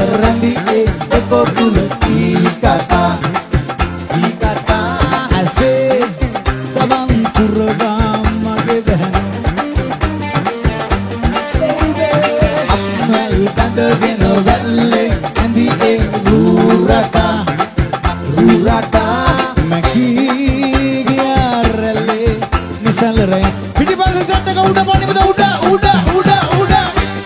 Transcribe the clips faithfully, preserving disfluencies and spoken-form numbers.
randi e eko pulati kata kata ase saban kurba mage dehana apnal bandgen valle andi e rurata rurata maki giarle nisal re piti passe set ka uda pani uda uda uda uda uda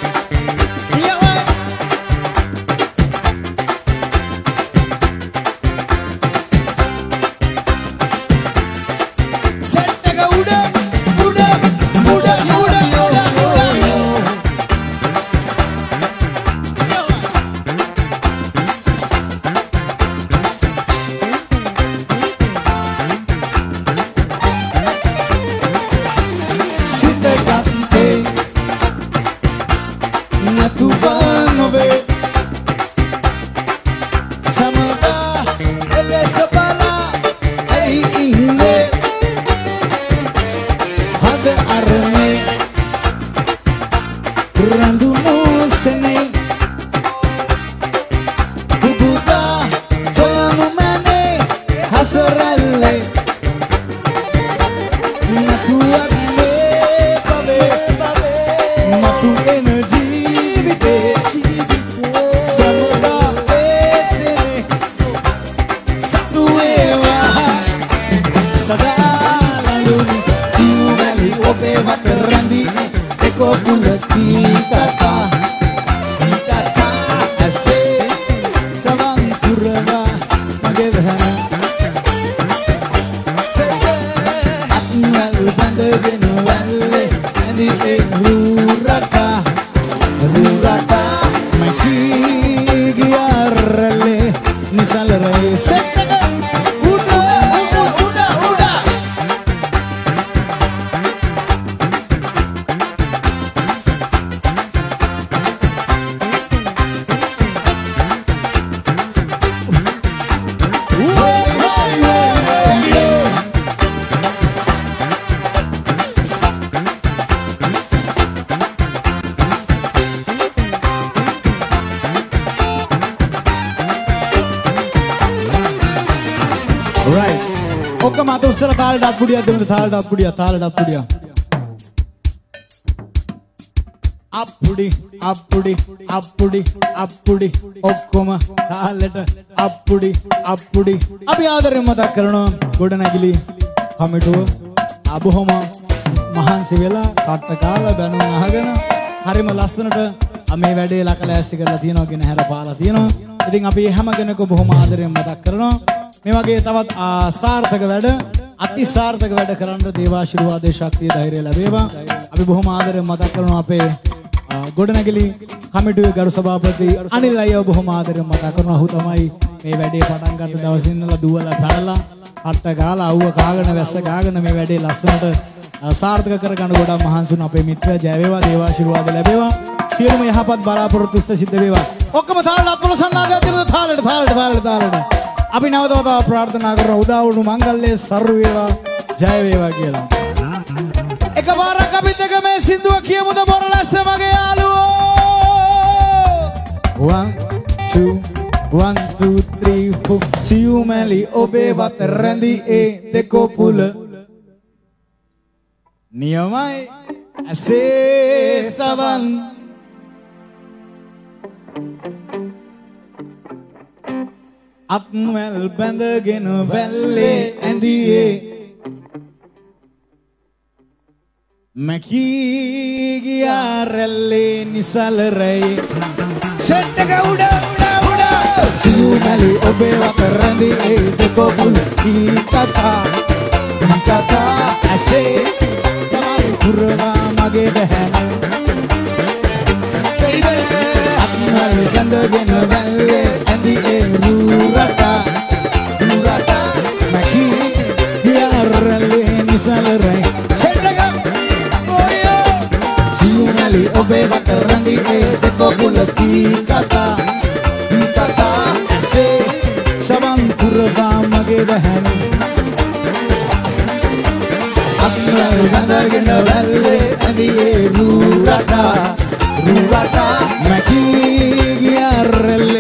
තාලට පුඩියක් දෙමු තාලට පුඩියක් තාලට පුඩියක් අප්පුඩි අප්පුඩි අප්පුඩි අප්පුඩි ඔක්කොම තාලට අප්පුඩි අප්පුඩි අපි ආදරෙන් මතක් කරනවා ගොඩනැගිලි කමිටුව අබොහොම මහන්සි වෙලා කට්ට කාලා බැනුම් අහගෙන හරිම ලස්සනට මේ වැඩේ ලකලෑස්ති කරලා තියෙනවා කියන හැර පාලා තියෙනවා. ඉතින් අපි හැම කෙනෙකුම බොහොම ආදරෙන් මතක් කරනවා මේ වගේ තවත් සාර්ථක වැඩ අති සාර්ථක වැඩ කරන්න දේවාශිර්වාදයේ ශක්තිය ධෛර්යය ලැබේවා. අපි බොහොම ආදරෙන් මතක් කරනවා අපේ ගොඩනැගිලි කමිටුවේ ගරු සභාපති අනිල් අයියා බොහොම ආදරෙන් මතක් කරනවා. ඔහු තමයි මේ වැඩේ පටන් ගන්න දවසින් ඉඳලා දුවලා පැනලා අට්ට ගාලා අවුව කාගෙන වැස්ස කාගෙන මේ වැඩේ ලස්සනට සාර්ථක කරගන්න ගොඩක් මහන්සි වුණ අපේ මිත්‍රයා ජය වේවා දේවාශිර්වාද ලැබේවා. සියලුම යහපත් බලාපොරොත්තු ඉෂ්ට සිද්ධ වේවා. ඔක්කොම තාලට අත්වල සන්නාගයක් දෙන්න තාලට තාලට තාලට තාලට අපි නැවතවතාව ප්‍රාර්ථනා කරනවා උදා වුණු මංගල්‍යයේ සරු වේවා ජය වේවා කියලා. එකපාරක් අපි දෙක මේ සින්දුව කියමුද බොරලැස්ස මගේ යාළුවෝ. one two one two three four සියුමැලි ඔබේ වත රැඳි ඒ දෙකෝ පුල නියමයි ඇසේ සවන් අත්වැල් බැඳගෙන වැල්ලේ ඇඳියේ මැකී ගියා රැල්ලේ නිසල රැයි සෙට් එක උඩ උඩ උඩ සියුමැලි ඔබේ වත රැඳි ඒ දෙකෝ පුල කී කතා කතා ඇසේ සවන් කුරවා මගේ බැහැන අත්වැල් බැඳගෙන වැල්ලේ ඇඳියේ රූරටා රූරටා මැකී ගියා රැල්ලේ නිසල රැයි සියුමැලි ඔබේ වත රැඳි ඒ දෙකෝ පුල කී කතා කතා ඇසේ සවන් කුරවා මගේ බැහැන අත්වැල් බැඳගෙන වැල්ලේ ඇඳියේ රූරටා රූරටා මැකී ගියා රැල්ලේ